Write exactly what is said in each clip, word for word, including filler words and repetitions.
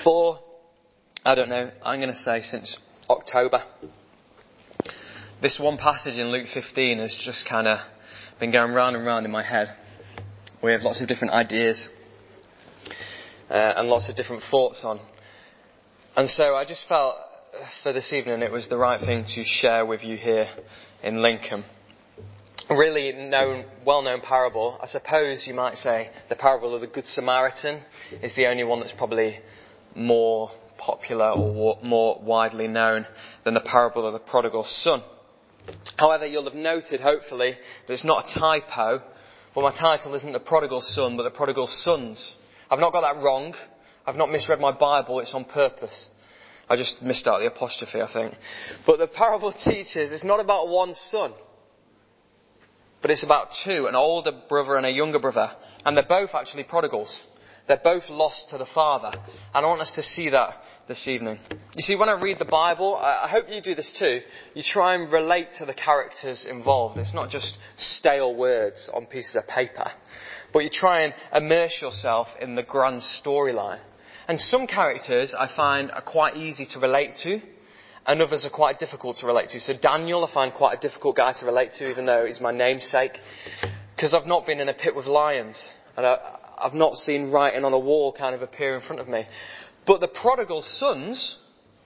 for, I don't know, I'm going to say since October. This one passage in Luke fifteen has just kind of been going round and round in my head. We have lots of different ideas uh, and lots of different thoughts on. And so I just felt for this evening it was the right thing to share with you here in Lincoln. A really known, well-known parable. I suppose you might say the parable of the Good Samaritan is the only one that's probably more popular or more widely known than the parable of the prodigal son. However, you'll have noted, hopefully, that it's not a typo. Well, my title isn't the prodigal son, but the prodigal sons. I've not got that wrong. I've not misread my Bible. It's on purpose. I just missed out the apostrophe, I think. But the parable teaches it's not about one son, but it's about two, an older brother and a younger brother. And they're both actually prodigals. They're both lost to the Father. And I want us to see that this evening. You see, when I read the Bible, I hope you do this too, you try and relate to the characters involved. It's not just stale words on pieces of paper, but you try and immerse yourself in the grand storyline. And some characters I find are quite easy to relate to, and others are quite difficult to relate to. So Daniel I find quite a difficult guy to relate to, even though he's my namesake, because I've not been in a pit with lions, and I, I've not seen writing on a wall kind of appear in front of me. But the prodigal sons,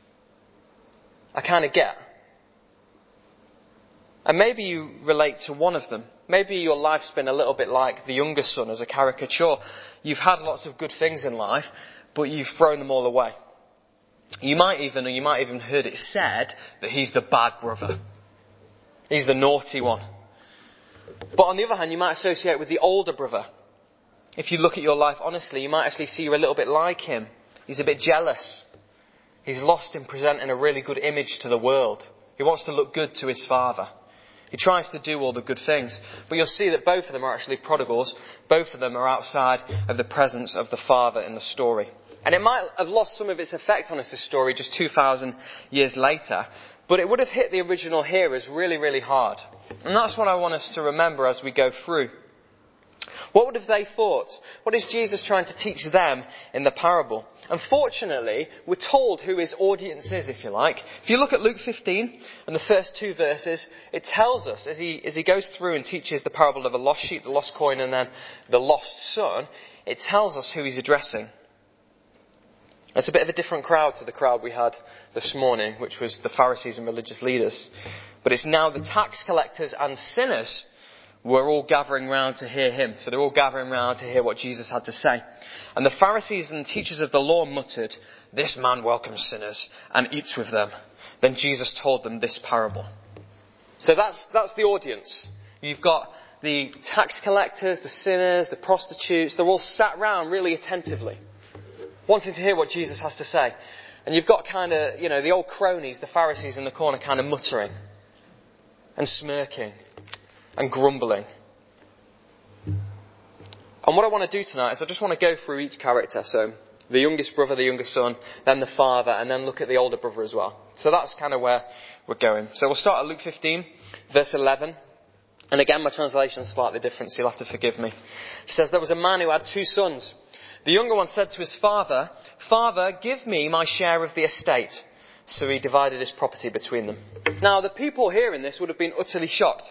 I kind of get. And maybe you relate to one of them. Maybe your life's been a little bit like the younger son as a caricature. You've had lots of good things in life, but you've thrown them all away. You might even, or you might even heard it said that he's the bad brother. He's the naughty one. But on the other hand, you might associate with the older brother. If you look at your life honestly, you might actually see you're a little bit like him. He's a bit jealous. He's lost in presenting a really good image to the world. He wants to look good to his father. He tries to do all the good things. But you'll see that both of them are actually prodigals. Both of them are outside of the presence of the Father in the story. And it might have lost some of its effect on us, this story, just two thousand years later. But it would have hit the original hearers really, really hard. And that's what I want us to remember as we go through. What would have they thought? What is Jesus trying to teach them in the parable? Unfortunately, we're told who his audience is, if you like. If you look at Luke fifteen and the first two verses, it tells us, as he, as he goes through and teaches the parable of the lost sheep, the lost coin, and then the lost son, it tells us who he's addressing. It's a bit of a different crowd to the crowd we had this morning, which was the Pharisees and religious leaders. But it's now the tax collectors and sinners were all gathering round to hear him. So they're all gathering round to hear what Jesus had to say. And the Pharisees and teachers of the law muttered, "This man welcomes sinners and eats with them." Then Jesus told them this parable. So that's, that's the audience. You've got the tax collectors, the sinners, the prostitutes. They're all sat round really attentively, wanting to hear what Jesus has to say. And you've got kind of, you know, the old cronies, the Pharisees in the corner kind of muttering and smirking and grumbling. And what I want to do tonight is I just want to go through each character. So the youngest brother, the youngest son, then the father, and then look at the older brother as well. So that's kind of where we're going. So we'll start at Luke fifteen, verse eleven. And again, my translation is slightly different, so you'll have to forgive me. It says, "There was a man who had two sons. The younger one said to his father, 'Father, give me my share of the estate.' So he divided his property between them." Now, the people hearing this would have been utterly shocked.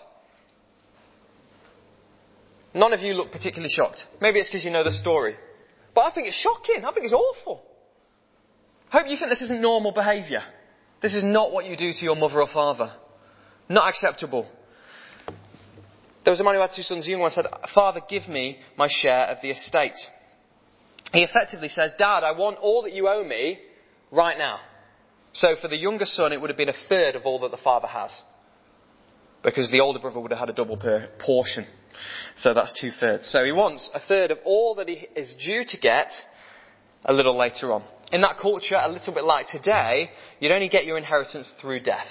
None of you look particularly shocked. Maybe it's because you know the story. But I think it's shocking. I think it's awful. I hope you think this isn't normal behaviour. This is not what you do to your mother or father. Not acceptable. There was a man who had two sons. The younger one said, "Father, give me my share of the estate." He effectively says, "Dad, I want all that you owe me right now." So for the younger son, it would have been a third of all that the father has, because the older brother would have had a double portion. So that's two thirds. So he wants a third of all that he is due to get a little later on. In that culture, a little bit like today, you'd only get your inheritance through death.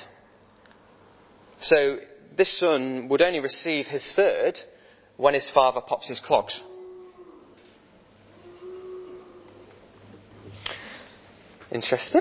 So this son would only receive his third when his father pops his clogs. Interesting.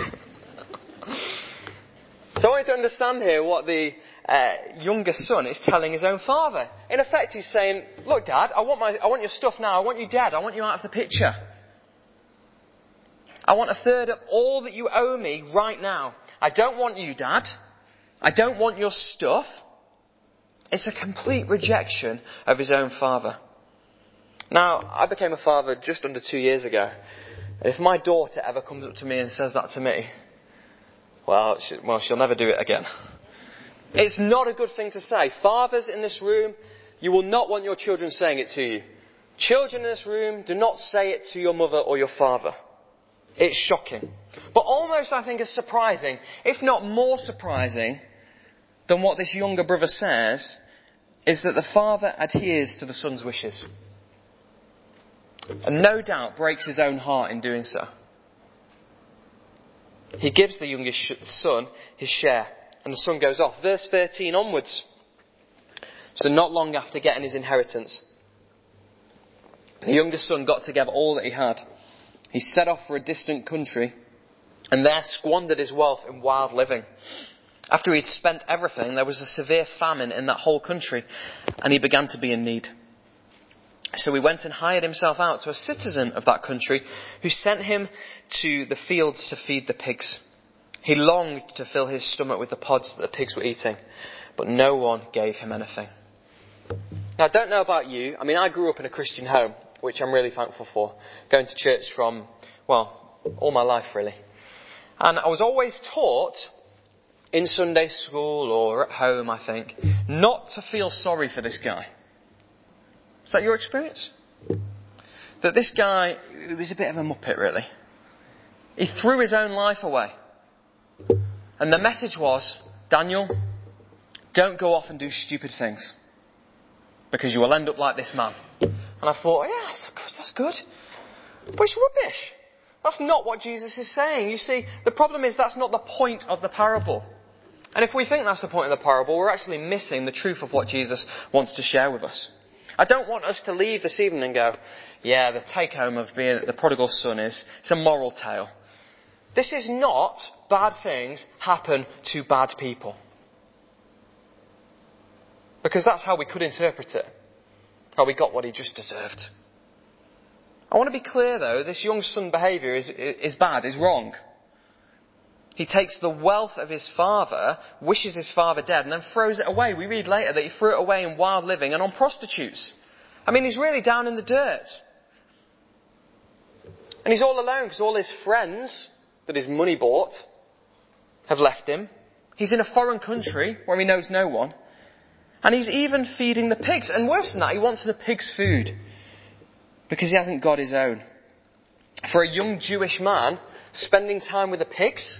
So I want you to understand here what the uh, younger son is telling his own father. In effect, he's saying, "Look, Dad, I want my, I want your stuff now. I want you dead. I want you out of the picture." I want a third of all that you owe me right now. I don't want you, Dad. I don't want your stuff. It's a complete rejection of his own father. Now, I became a father just under two years ago. And if my daughter ever comes up to me and says that to me, well, she, well, she'll never do it again. It's not a good thing to say. Fathers in this room, you will not want your children saying it to you. Children in this room, do not say it to your mother or your father. It's shocking. But almost, I think, as surprising, if not more surprising than what this younger brother says, is that the father adheres to the son's wishes. And no doubt breaks his own heart in doing so. He gives the youngest son his share, and the son goes off. Verse thirteen onwards. So not long after getting his inheritance, the youngest son got together all that he had. He set off for a distant country, and there squandered his wealth in wild living. After he'd spent everything, there was a severe famine in that whole country, and he began to be in need. So he went and hired himself out to a citizen of that country, who sent him to the fields to feed the pigs. He longed to fill his stomach with the pods that the pigs were eating, but no one gave him anything. Now, I don't know about you. I mean, I grew up in a Christian home, which I'm really thankful for. Going to church from, well, all my life, really. And I was always taught, in Sunday school or at home, I think, not to feel sorry for this guy. Is that your experience? That this guy, he was a bit of a muppet, really. He threw his own life away. And the message was, Daniel, don't go off and do stupid things, because you will end up like this man. And I thought, yeah, that's good, that's good. But it's rubbish. That's not what Jesus is saying. You see, the problem is that's not the point of the parable. And if we think that's the point of the parable, we're actually missing the truth of what Jesus wants to share with us. I don't want us to leave this evening and go, yeah, the take home of being the prodigal son is, it's a moral tale. This is not bad things happen to bad people. Because that's how we could interpret it. How we got what he just deserved. I want to be clear though, this young son behaviour is, is bad, is wrong. He takes the wealth of his father, wishes his father dead, and then throws it away. We read later that he threw it away in wild living and on prostitutes. I mean, he's really down in the dirt. And he's all alone because all his friends that his money bought have left him. He's in a foreign country where he knows no one. And he's even feeding the pigs. And worse than that, he wants the pig's food because he hasn't got his own. For a young Jewish man, spending time with the pigs,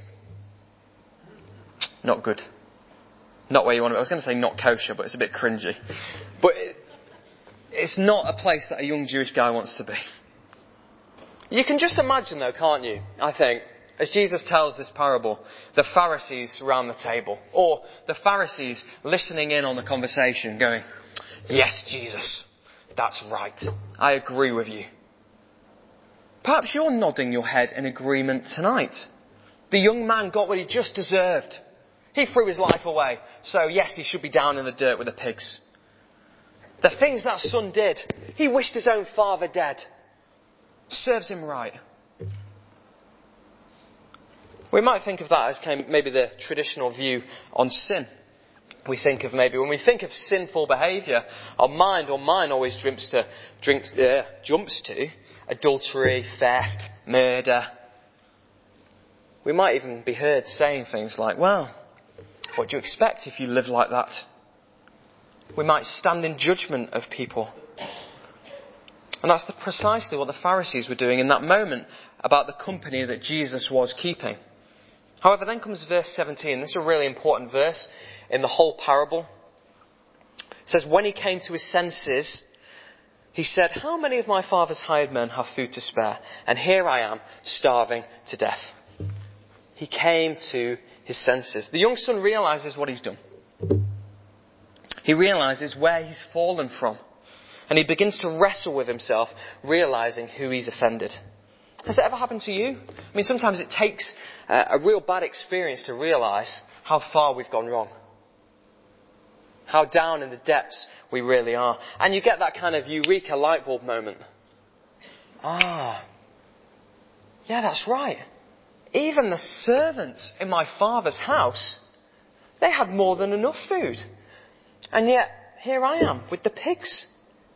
not good. Not where you want to be. I was going to say not kosher, but it's a bit cringy. But it, it's not a place that a young Jewish guy wants to be. You can just imagine though, can't you? I think, as Jesus tells this parable, the Pharisees around the table, or the Pharisees listening in on the conversation going, yes, Jesus, that's right. I agree with you. Perhaps you're nodding your head in agreement tonight. The young man got what he just deserved. He threw his life away. So yes, he should be down in the dirt with the pigs. The things that son did, he wished his own father dead. Serves him right. We might think of that as maybe the traditional view on sin. We think of maybe, when we think of sinful behaviour, our mind or mine always jumps to, drinks, uh, jumps to adultery, theft, murder. We might even be heard saying things like, well, what do you expect if you live like that? We might stand in judgment of people. And that's the, precisely what the Pharisees were doing in that moment about the company that Jesus was keeping. However, then comes verse seventeen. This is a really important verse in the whole parable. It says, when he came to his senses, he said, how many of my father's hired men have food to spare? And here I am, starving to death. He came to his senses. The young son realises what he's done. He realises where he's fallen from. And he begins to wrestle with himself, realising who he's offended. Has it ever happened to you? I mean, sometimes it takes uh, a real bad experience to realise how far we've gone wrong. How down in the depths we really are. And you get that kind of eureka light bulb moment. Ah, yeah, that's right. Even the servants in my father's house, they had more than enough food. And yet, here I am with the pigs.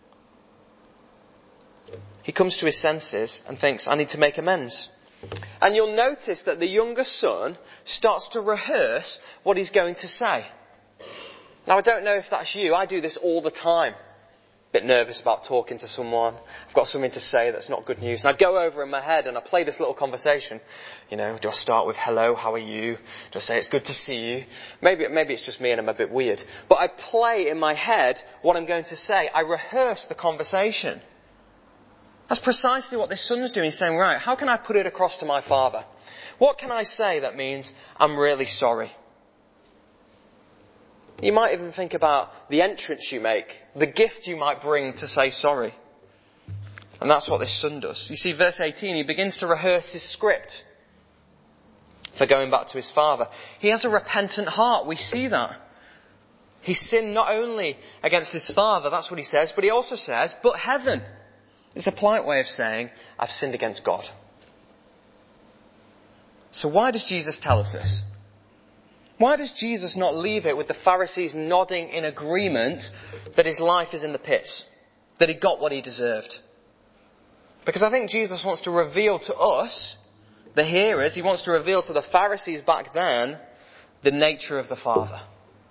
He comes to his senses and thinks, I need to make amends. And you'll notice that the younger son starts to rehearse what he's going to say. Now, I don't know if that's you. I do this all the time. A bit nervous about talking to someone. I've got something to say that's not good news. And I go over in my head and I play this little conversation. You know, do I start with, hello, how are you? Do I say, it's good to see you? Maybe, maybe it's just me and I'm a bit weird. But I play in my head what I'm going to say. I rehearse the conversation. That's precisely what this son's doing. He's saying, right, how can I put it across to my father? What can I say that means I'm really sorry? You might even think about the entrance you make, the gift you might bring to say sorry. And that's what this son does. You see, verse eighteen, he begins to rehearse his script for going back to his father. He has a repentant heart. We see that. He sinned not only against his father, that's what he says, but he also says, but heaven. It's a polite way of saying, I've sinned against God. So why does Jesus tell us this? Why does Jesus not leave it with the Pharisees nodding in agreement that his life is in the pits? That he got what he deserved? Because I think Jesus wants to reveal to us, the hearers, he wants to reveal to the Pharisees back then, the nature of the Father.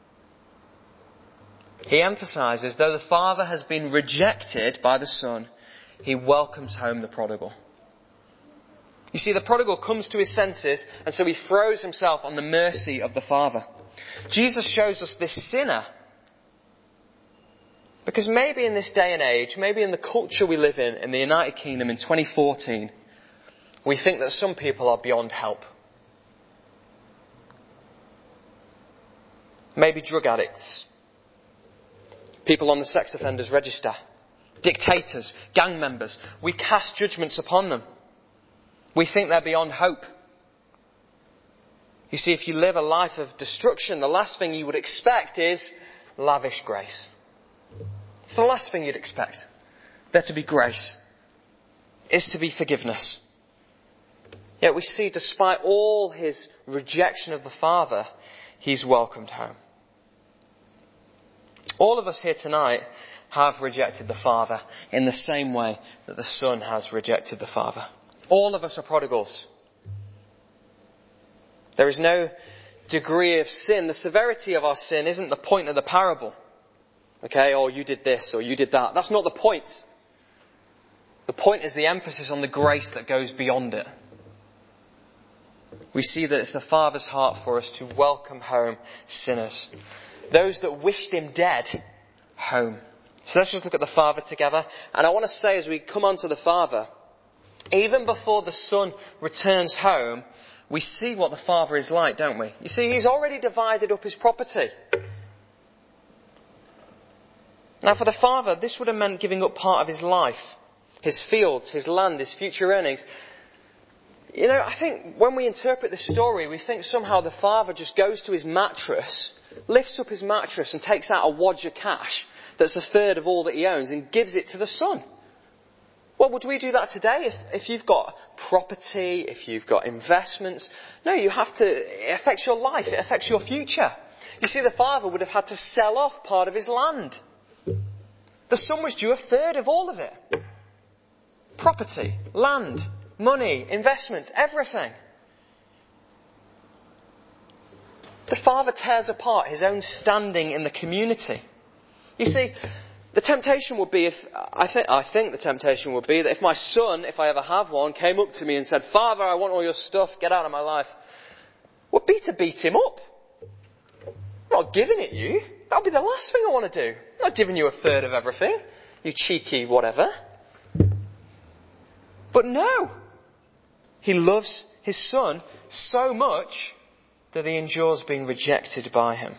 He emphasizes, though the Father has been rejected by the Son, he welcomes home the prodigal. You see, the prodigal comes to his senses, and so he throws himself on the mercy of the Father. Jesus shows us this sinner. Because maybe in this day and age, maybe in the culture we live in, in the United Kingdom in twenty fourteen, we think that some people are beyond help. Maybe drug addicts. People on the sex offenders register. Dictators, gang members. We cast judgments upon them. We think they're beyond hope. You see, if you live a life of destruction, the last thing you would expect is lavish grace. It's the last thing you'd expect. There to be grace. Is to be forgiveness. Yet we see, despite all his rejection of the Father, he's welcomed home. All of us here tonight have rejected the Father in the same way that the Son has rejected the Father. All of us are prodigals. There is no degree of sin. The severity of our sin isn't the point of the parable. Okay, or you did this or you did that. That's not the point. The point is the emphasis on the grace that goes beyond it. We see that it's the Father's heart for us to welcome home sinners. Those that wished him dead, home. So let's just look at the Father together. And I want to say as we come on to the Father, even before the Son returns home, we see what the Father is like, don't we? You see, he's already divided up his property. Now for the Father, this would have meant giving up part of his life, his fields, his land, his future earnings. You know, I think when we interpret this story, we think somehow the Father just goes to his mattress, lifts up his mattress and takes out a wad of cash that's a third of all that he owns and gives it to the Son. Well, would we do that today? If, if you've got property, if you've got investments, no, you have to, it affects your life, it affects your future. You see, the Father would have had to sell off part of his land. The Son was due a third of all of it. Property, land, money, investments, everything. The Father tears apart his own standing in the community. You see, the temptation would be, if I think, I think the temptation would be that if my son, if I ever have one, came up to me and said, Father, I want all your stuff, get out of my life, would be to beat him up. I'm not giving it you. That would be the last thing I want to do. I'm not giving you a third of everything, you cheeky whatever. But no. He loves his Son so much that he endures being rejected by him.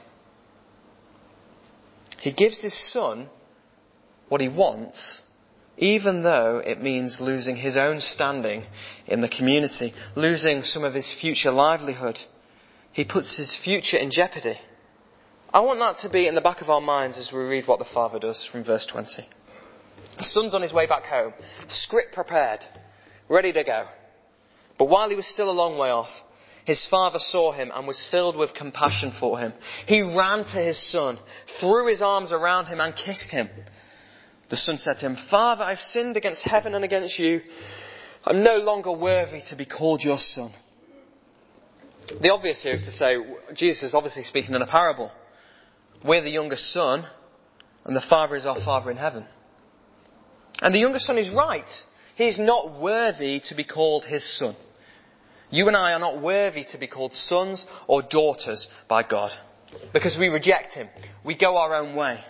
He gives his Son what he wants, even though it means losing his own standing in the community, losing some of his future livelihood. He puts his future in jeopardy. I want that to be in the back of our minds as we read what the Father does from verse twenty. The Son's on his way back home, script prepared, ready to go. But while he was still a long way off, his father saw him and was filled with compassion for him. He ran to his son, threw his arms around him and kissed him. The son said to him, "Father, I've sinned against heaven and against you. I'm no longer worthy to be called your son." The obvious here is to say, Jesus is obviously speaking in a parable. We're the younger son, and the Father is our Father in heaven. And the younger son is right. He's not worthy to be called his son. You and I are not worthy to be called sons or daughters by God, because we reject him. We go our own way.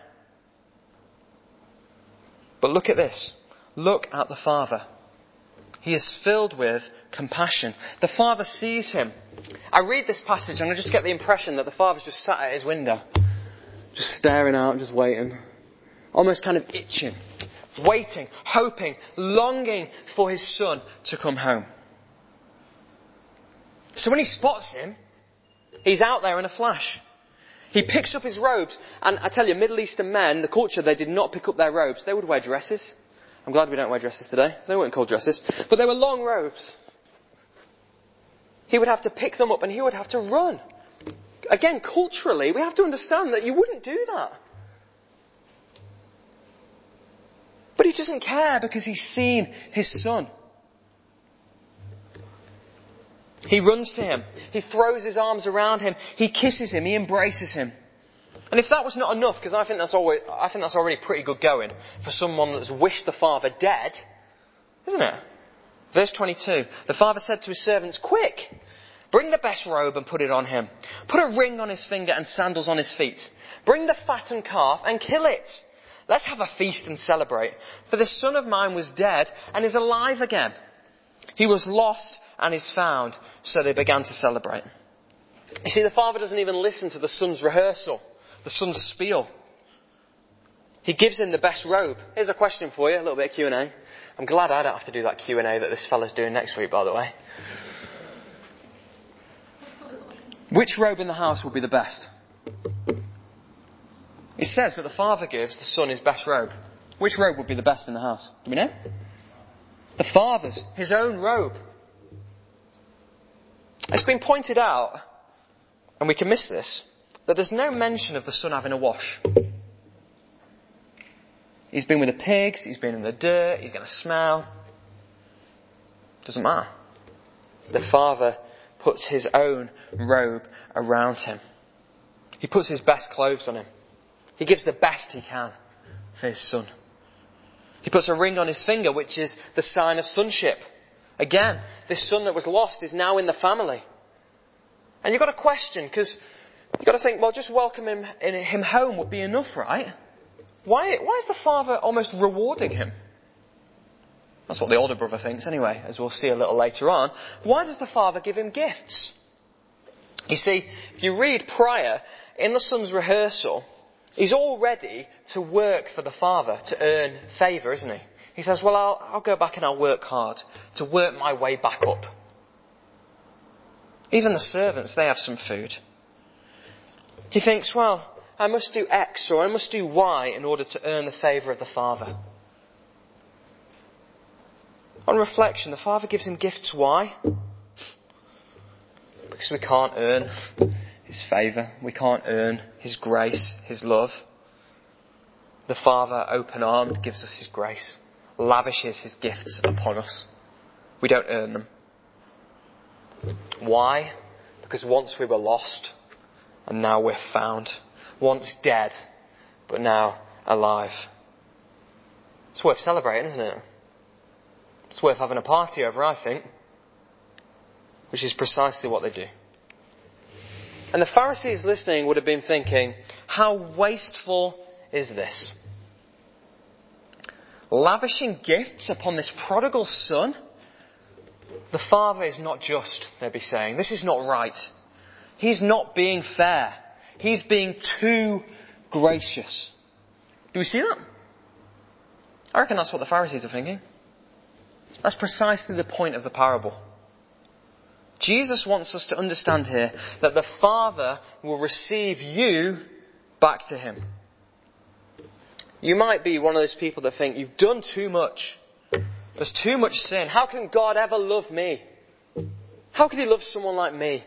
But look at this. Look at the Father. He is filled with compassion. The Father sees him. I read this passage and I just get the impression that the Father's just sat at his window, just staring out, just waiting, almost kind of itching, waiting, hoping, longing for his son to come home. So when he spots him, he's out there in a flash. He picks up his robes, and I tell you, Middle Eastern men, the culture, they did not pick up their robes. They would wear dresses. I'm glad we don't wear dresses today. They weren't called dresses. But they were long robes. He would have to pick them up and he would have to run. Again, culturally, we have to understand that you wouldn't do that. But he doesn't care because he's seen his son. He runs to him. He throws his arms around him. He kisses him. He embraces him. And if that was not enough, because I think that's always, I think that's already pretty good going for someone that's wished the father dead, isn't it? Verse twenty-two. The father said to his servants, "Quick, bring the best robe and put it on him. Put a ring on his finger and sandals on his feet. Bring the fattened calf and kill it. Let's have a feast and celebrate. For this son of mine was dead and is alive again. He was lost and is found." So they began to celebrate. You see, the father doesn't even listen to the son's rehearsal, the son's spiel. He gives him the best robe. Here's a question for you, a little bit of Q and A. I'm glad I don't have to do that Q and A that this fella's doing next week, by the way. Which robe in the house will be the best? It says that the father gives the son his best robe. Which robe would be the best in the house? Do we know? The father's, his own robe. It's been pointed out, and we can miss this, that there's no mention of the son having a wash. He's been with the pigs, he's been in the dirt, he's going to smell. Doesn't matter. The father puts his own robe around him. He puts his best clothes on him. He gives the best he can for his son. He puts a ring on his finger, which is the sign of sonship. Again, this son that was lost is now in the family. And you've got to question, because you've got to think, well, just welcome him, him home would be enough, right? Why, why is the father almost rewarding him? That's what the older brother thinks anyway, as we'll see a little later on. Why does the father give him gifts? You see, if you read prior, in the son's rehearsal, he's all ready to work for the father, to earn favour, isn't he? He says, well, I'll, I'll go back and I'll work hard to work my way back up. Even the servants, they have some food. He thinks, well, I must do X or I must do Y in order to earn the favour of the father. On reflection, the father gives him gifts. Why? Because we can't earn his favour. We can't earn his grace, his love. The father, open-armed, gives us his grace, lavishes his gifts upon us. We don't earn them. Why? Because once we were lost, and now we're found. Once dead, but now alive. It's worth celebrating, isn't it? It's worth having a party over, I think. Which is precisely what they do. And the Pharisees listening would have been thinking, how wasteful is this? Lavishing gifts upon this prodigal son? The father is not just, they'd be saying. This is not right. He's not being fair. He's being too gracious. Do we see that? I reckon that's what the Pharisees are thinking. That's precisely the point of the parable. Jesus wants us to understand here that the Father will receive you back to him. You might be one of those people that think, you've done too much. There's too much sin. How can God ever love me? How could he love someone like me?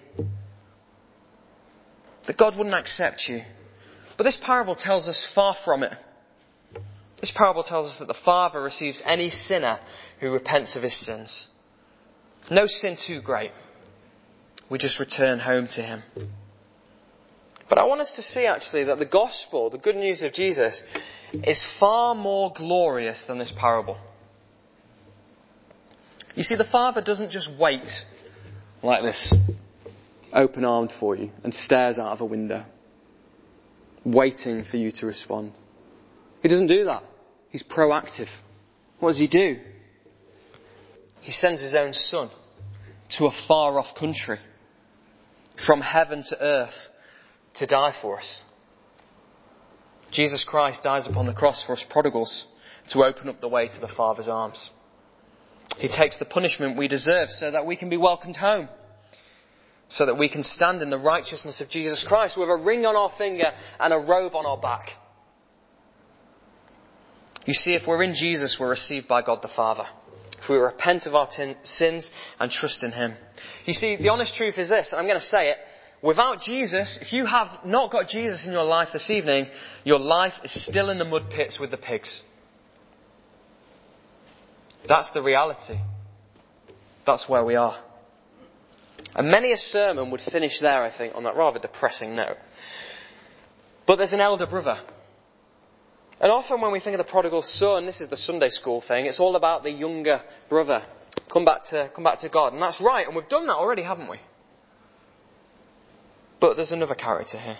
That God wouldn't accept you. But this parable tells us far from it. This parable tells us that the Father receives any sinner who repents of his sins. No sin too great. We just return home to him. But I want us to see actually that the gospel, the good news of Jesus, is far more glorious than this parable. You see, the Father doesn't just wait like this, open-armed for you, and stares out of a window, waiting for you to respond. He doesn't do that. He's proactive. What does he do? He sends his own Son to a far-off country, from heaven to earth, to die for us. Jesus Christ dies upon the cross for us prodigals, to open up the way to the Father's arms. He takes the punishment we deserve so that we can be welcomed home. So that we can stand in the righteousness of Jesus Christ with a ring on our finger and a robe on our back. You see, if we're in Jesus, we're received by God the Father. If we repent of our tin- sins and trust in him. You see, the honest truth is this, and I'm going to say it. Without Jesus, if you have not got Jesus in your life this evening, your life is still in the mud pits with the pigs. That's the reality. That's where we are. And many a sermon would finish there, I think, on that rather depressing note. But there's an elder brother. And often when we think of the prodigal son, this is the Sunday school thing, it's all about the younger brother. Come back to, come back to God. And that's right, and we've done that already, haven't we? But there's another character here.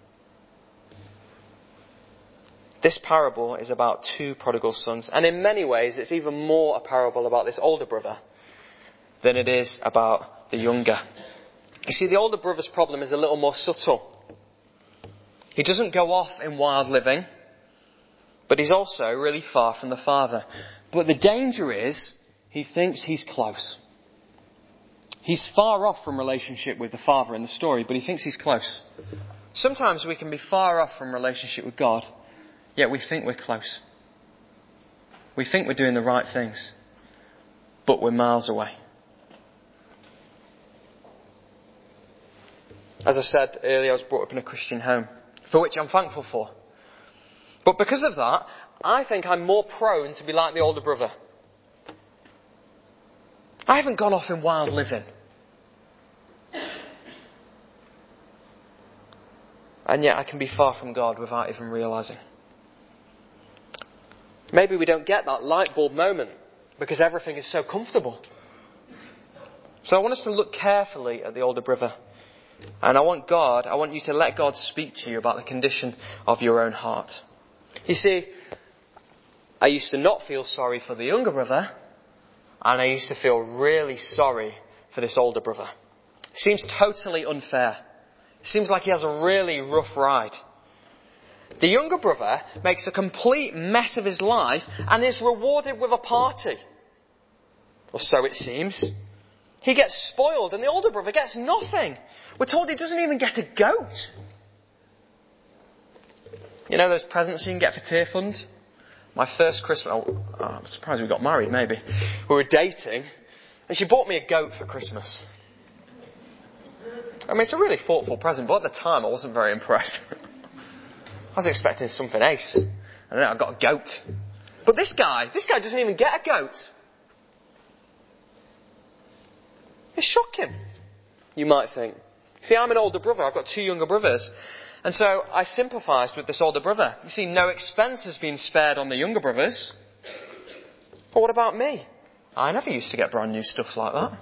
This parable is about two prodigal sons. And in many ways, it's even more a parable about this older brother than it is about the younger. You see, the older brother's problem is a little more subtle. He doesn't go off in wild living, but he's also really far from the Father. But the danger is, he thinks he's close. He's far off from relationship with the Father in the story, but he thinks he's close. Sometimes we can be far off from relationship with God, yet we think we're close. We think we're doing the right things, but we're miles away. As I said earlier, I was brought up in a Christian home, for which I'm thankful for. But because of that, I think I'm more prone to be like the older brother. I haven't gone off in wild living. And yet I can be far from God without even realising. Maybe we don't get that light bulb moment because everything is so comfortable. So I want us to look carefully at the older brother. And I want God, I want you to let God speak to you about the condition of your own heart. You see, I used to not feel sorry for the younger brother, and I used to feel really sorry for this older brother. It seems totally unfair. It seems like he has a really rough ride. The younger brother makes a complete mess of his life and is rewarded with a party. Or so it seems. He gets spoiled and the older brother gets nothing. We're told he doesn't even get a goat. You know those presents you can get for Tear Fund? My first Christmas... Oh, oh, I'm surprised we got married, maybe. We were dating and she bought me a goat for Christmas. I mean, it's a really thoughtful present, but at the time I wasn't very impressed. I was expecting something ace. And then I got a goat. But this guy, this guy doesn't even get a goat. It's shocking, you might think. See, I'm an older brother. I've got two younger brothers. And so I sympathised with this older brother. You see, no expense has been spared on the younger brothers. But what about me? I never used to get brand new stuff like that.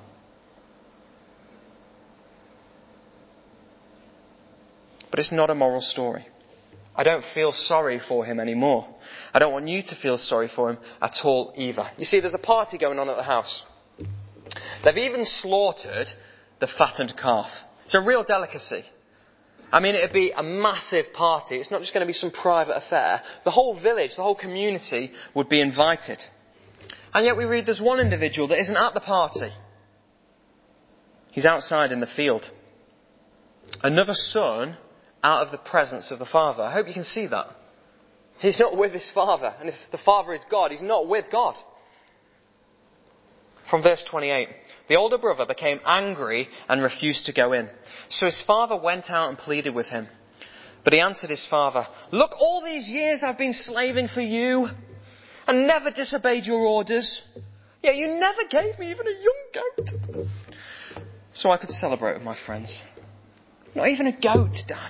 But it's not a moral story. I don't feel sorry for him anymore. I don't want you to feel sorry for him at all either. You see, there's a party going on at the house. They've even slaughtered the fattened calf. It's a real delicacy. I mean, it'd be a massive party. It's not just going to be some private affair. The whole village, the whole community would be invited. And yet we read there's one individual that isn't at the party. He's outside in the field. Another son out of the presence of the Father. I hope you can see that. He's not with his Father. And if the Father is God, he's not with God. From verse twenty-eight. The older brother became angry and refused to go in. So his father went out and pleaded with him. But he answered his father, "Look, all these years I've been slaving for you and never disobeyed your orders. Yet you never gave me even a young goat so I could celebrate with my friends." Not even a goat, Dad.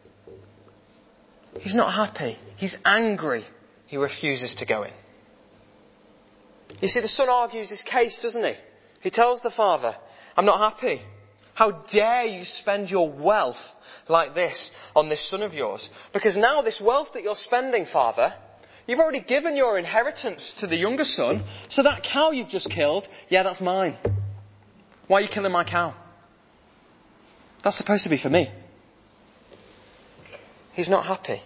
He's not happy. He's angry. He refuses to go in. You see, the son argues his case, doesn't he? He tells the father, "I'm not happy. How dare you spend your wealth like this on this son of yours? Because now this wealth that you're spending, father, you've already given your inheritance to the younger son. So that cow you've just killed, yeah, that's mine. Why are you killing my cow? That's supposed to be for me." He's not happy.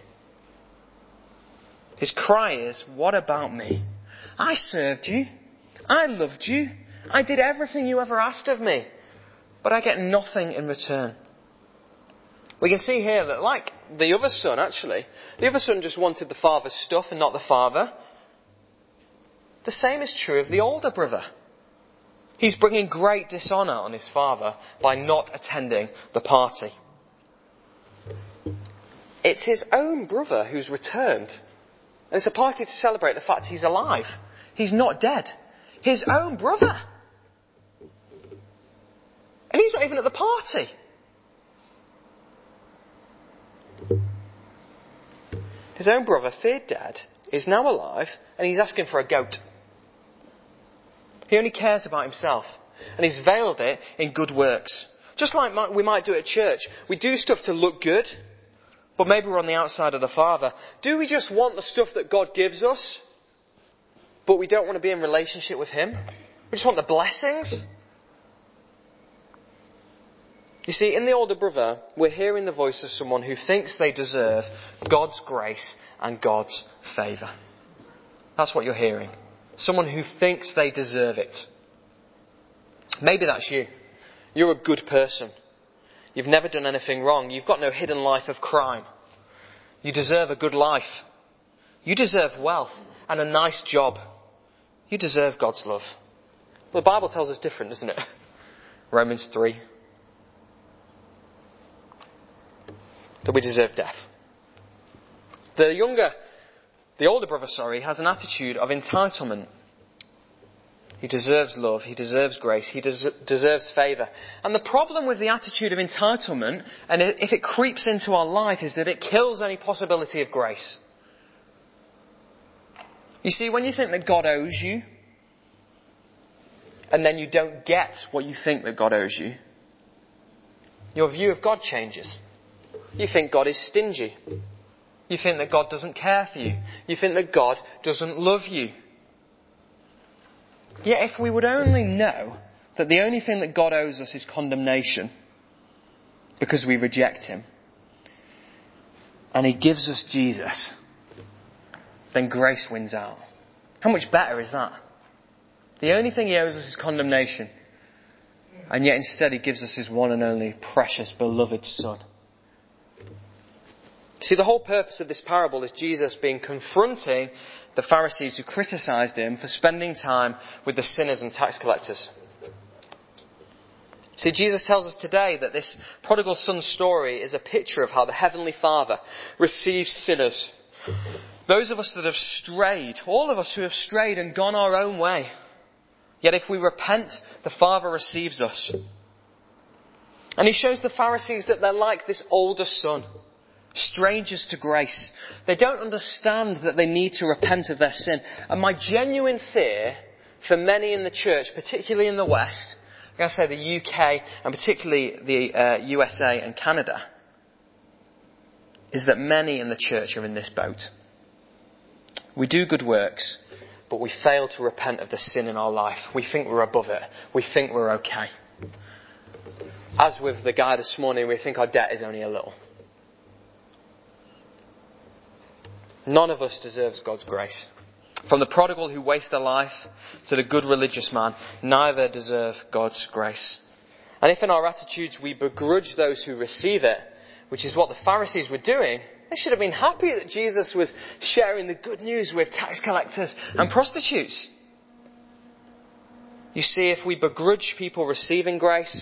His cry is, "What about me? I served you. I loved you. I did everything you ever asked of me. But I get nothing in return." We can see here that, like the other son, actually, the other son just wanted the father's stuff and not the father. The same is true of the older brother. He's bringing great dishonour on his father by not attending the party. It's his own brother who's returned. And it's a party to celebrate the fact he's alive. He's not dead. His own brother. And he's not even at the party. His own brother, feared dead, is now alive and he's asking for a goat. He only cares about himself. And he's veiled it in good works. Just like we might do at church. We do stuff to look good, but maybe we're on the outside of the Father. Do we just want the stuff that God gives us, but we don't want to be in relationship with Him? We just want the blessings? You see, in the older brother, we're hearing the voice of someone who thinks they deserve God's grace and God's favour. That's what you're hearing. Someone who thinks they deserve it. Maybe that's you. You're a good person. You've never done anything wrong. You've got no hidden life of crime. You deserve a good life. You deserve wealth and a nice job. You deserve God's love. Well, the Bible tells us different, doesn't it? Romans three. That we deserve death. The younger, the older brother, sorry, has an attitude of entitlement. He deserves love, he deserves grace, he des- deserves favour. And the problem with the attitude of entitlement, and if it creeps into our life, is that it kills any possibility of grace. You see, when you think that God owes you, and then you don't get what you think that God owes you, your view of God changes. You think God is stingy. You think that God doesn't care for you. You think that God doesn't love you. Yet if we would only know that the only thing that God owes us is condemnation because we reject Him, and He gives us Jesus, then grace wins out. How much better is that? The only thing He owes us is condemnation, and yet instead He gives us His one and only precious beloved Son. See, the whole purpose of this parable is Jesus being confronting the Pharisees who criticised Him for spending time with the sinners and tax collectors. See, Jesus tells us today that this prodigal son story is a picture of how the Heavenly Father receives sinners. Those of us that have strayed, all of us who have strayed and gone our own way. Yet if we repent, the Father receives us. And He shows the Pharisees that they're like this older son. Strangers to grace. They don't understand that they need to repent of their sin. And my genuine fear for many in the church, particularly in the West, I'm going to say the U K and particularly the uh, U S A and Canada, is that many in the church are in this boat. We do good works, but we fail to repent of the sin in our life. We think we're above it. We think we're okay. As with the guy this morning, we think our debt is only a little. None of us deserves God's grace. From the prodigal who wastes their life to the good religious man, neither deserve God's grace. And if in our attitudes we begrudge those who receive it, which is what the Pharisees were doing, they should have been happy that Jesus was sharing the good news with tax collectors and prostitutes. You see, if we begrudge people receiving grace,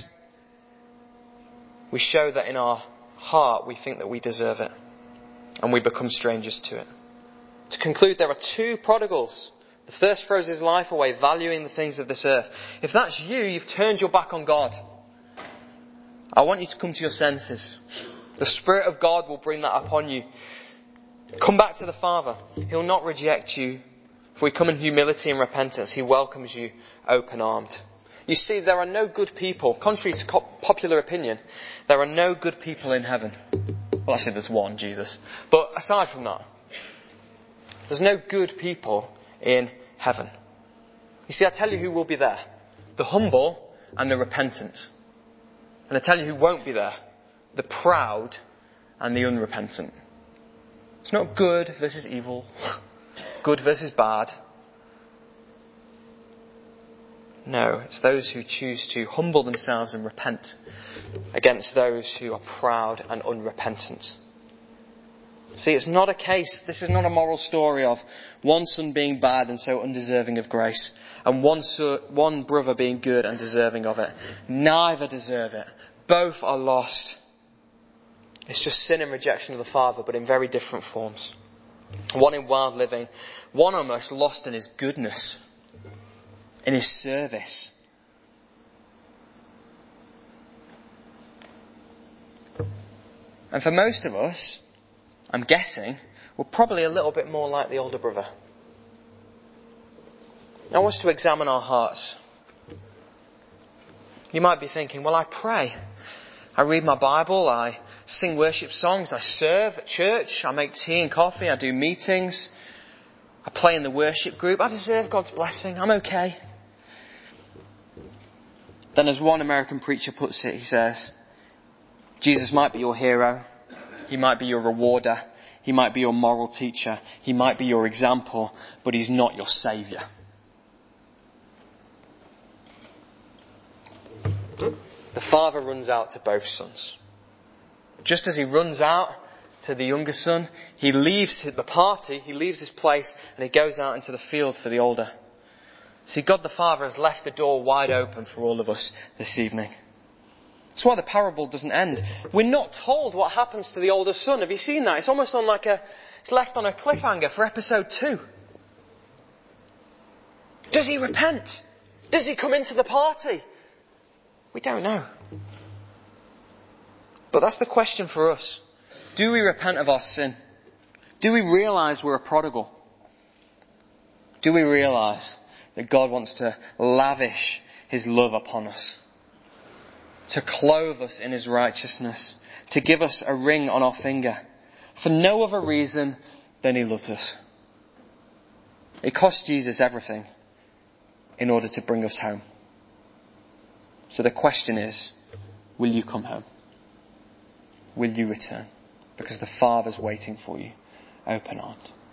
we show that in our heart we think that we deserve it, and we become strangers to it. To conclude, there are two prodigals. The first throws his life away, valuing the things of this earth. If that's you, you've turned your back on God. I want you to come to your senses. The Spirit of God will bring that upon you. Come back to the Father. He'll not reject you. If we come in humility and repentance, He welcomes you open-armed. You see, there are no good people. Contrary to popular opinion, there are no good people in heaven. Well, actually, there's one, Jesus. But aside from that, there's no good people in heaven. You see, I tell you who will be there. The humble and the repentant. And I tell you who won't be there. The proud and the unrepentant. It's not good versus evil. Good versus bad. No, it's those who choose to humble themselves and repent against those who are proud and unrepentant. See, it's not a case, this is not a moral story of one son being bad and so undeserving of grace, and one, son, one brother being good and deserving of it. Neither deserve it. Both are lost. It's just sin and rejection of the Father, but in very different forms. One in wild living, one almost lost in His goodness, in His service. And for most of us, I'm guessing, we're probably a little bit more like the older brother. I want us to examine our hearts. You might be thinking, well, I pray. I read my Bible, I sing worship songs, I serve at church, I make tea and coffee, I do meetings, I play in the worship group, I deserve God's blessing, I'm okay. Then as one American preacher puts it, he says, Jesus might be your hero, He might be your rewarder, He might be your moral teacher, He might be your example, but He's not your saviour. The Father runs out to both sons. Just as He runs out to the younger son, He leaves the party, He leaves His place, and He goes out into the field for the older. See, God the Father has left the door wide open for all of us this evening. That's why the parable doesn't end. We're not told what happens to the older son. Have you seen that? It's almost on like a, it's left on a cliffhanger for episode two. Does he repent? Does he come into the party? We don't know. But that's the question for us. Do we repent of our sin? Do we realise we're a prodigal? Do we realise that God wants to lavish His love upon us? To clothe us in His righteousness? To give us a ring on our finger? For no other reason than He loved us. It cost Jesus everything in order to bring us home. So the question is, will you come home? Will you return? Because the Father's waiting for you, open-armed.